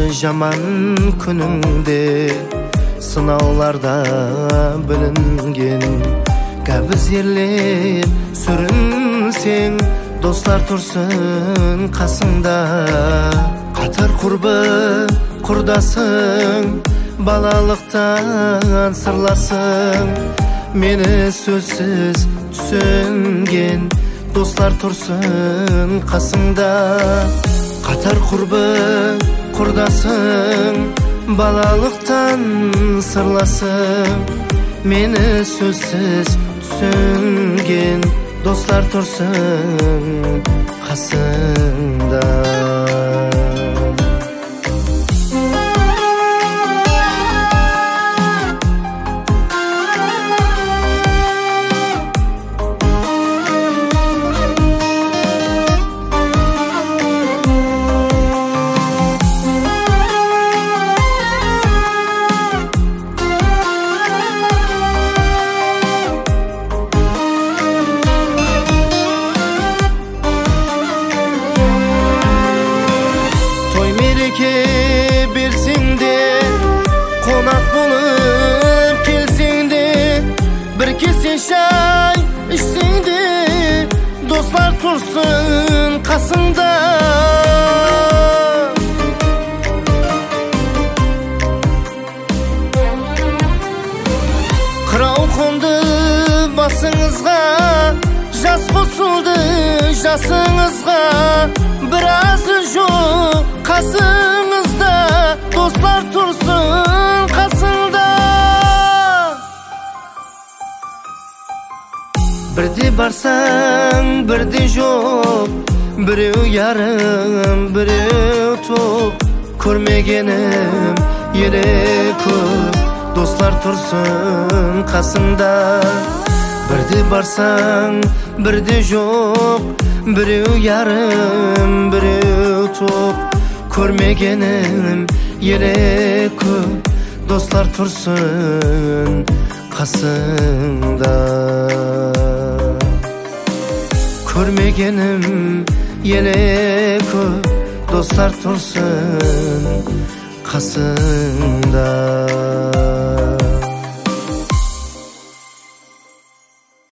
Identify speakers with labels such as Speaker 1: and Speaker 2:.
Speaker 1: жаман күнүңде сынауларда білінген кәбіз ерлеп сүрінсең достар тұрсын қасыңда қатар құрбы құрдасың балалықтан сырласың мені сөзсіз түсінген достар тұрсын қасыңда қатар құрбы құрдасың балалықтан сырласың мені сөзсіз түсінген достар тұрсын қасыңда берсең де қонақ болып келсең де бір кесе шай ішсең де достар тұрсын қасыңда қырау қонды басыңызға жас қосылды жасыңызға біразы жоқ қасыңызда достар тұрсын қасыңда бірде барсаң бірде жоқ біреу ярым біреу тоқ көрмегенім еле көп достар тұрсын қасыңда бірде барсаң бірде жоқ біреу ярым біреу тоқ көрмегенім еле көп достар тұрсын қасыңда көрмегенім еле көп достар тұрсын қасыңда